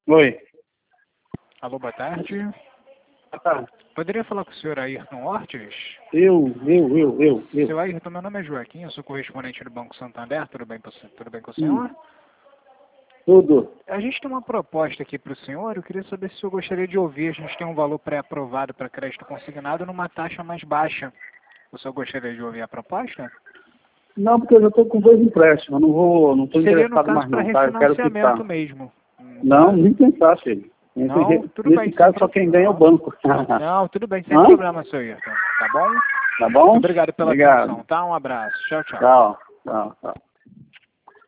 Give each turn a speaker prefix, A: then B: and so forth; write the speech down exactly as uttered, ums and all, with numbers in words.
A: Oi.
B: Alô, boa tarde.
A: Boa tarde.
B: Poderia falar com o senhor Ayrton Ortiz?
A: Eu, eu, eu, eu, eu.
B: Seu Ayrton, meu nome é Joaquim, eu sou correspondente do Banco Santander, tudo bem, com- tudo bem com o senhor?
A: Hum. Tudo.
B: A gente tem uma proposta aqui para o senhor, eu queria saber se o senhor gostaria de ouvir. A gente tem um valor pré-aprovado para crédito consignado numa taxa mais baixa. O senhor gostaria de ouvir a proposta?
A: Não, porque eu já estou com dois empréstimos, eu não vou, não estou
B: Seria no
A: interessado
B: caso
A: mais
B: para
A: não, tá? Eu quero
B: refinanciamento
A: quitar.
B: mesmo.
A: Não, nem pensar, filho.
B: Não,
A: Nesse,
B: tudo
A: nesse
B: bem.
A: caso
B: sem
A: só quem
B: pro-
A: ganha é o banco.
B: Não, tudo bem, sem
A: Hã?
B: problema, senhor Ayrton. Tá bom?
A: Tá bom?
B: Muito obrigado pela
A: Obrigado.
B: atenção, tá? Um abraço. Tchau, tchau.
A: Tchau, tchau, tchau.